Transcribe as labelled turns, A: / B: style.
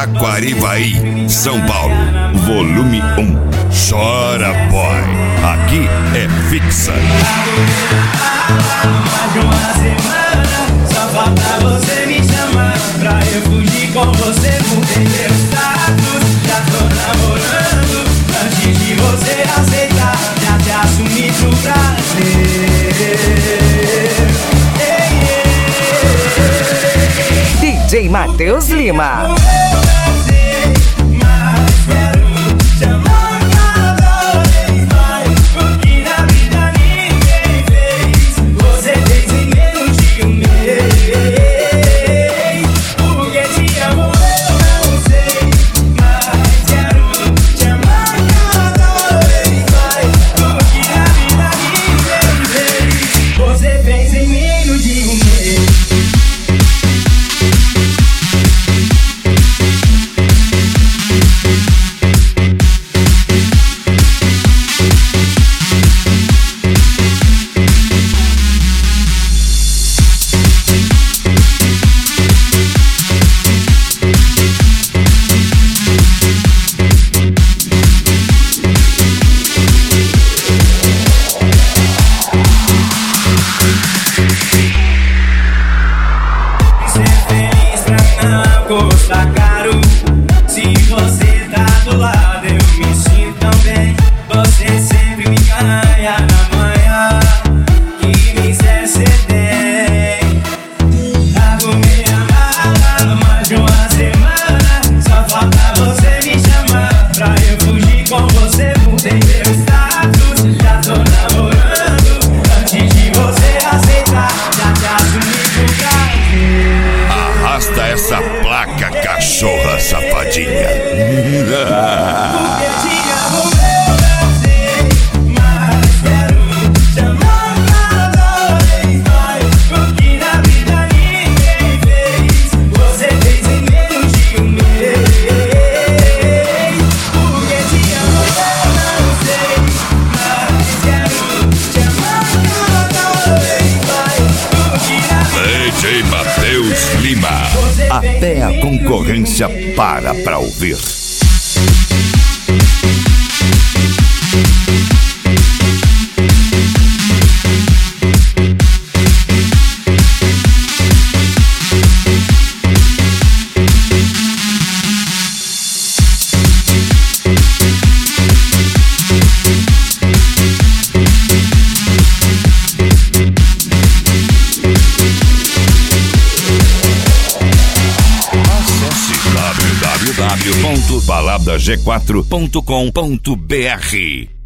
A: Jaguarivaí, São Paulo. Volume 1. Chora, boy. Aqui é fixa.
B: Mais de uma semana, só falta você me chamar pra eu fugir com você. Mudei meu status, já tô namorando. Antes de você aceitar, já te assumi pro prazer.
C: DJ Matheus Lima.
B: Custa caro, se você tá do lado eu me sinto tão bem. Você sempre me ganha na manhã, que miséria cê tem. Arrumei a mala, mais de uma semana, só falta você me chamar pra eu fugir com você. Mudei meu status, já tô namorando. Antes de você aceitar, já te assumi pro prazer.
A: Arrasta essa placa, cachorra safadinha.
B: Porque te amo, eu sei, mas quero te amar cada vez mais. Porque na vida ninguém fez, você fez em menos de um mês. Porque te amo, eu não sei, mas quero te amar cada vez mais. Porque na vida
A: DJ Matheus Lima. Até a concorrência para pra ouvir. www.baladag4.com.br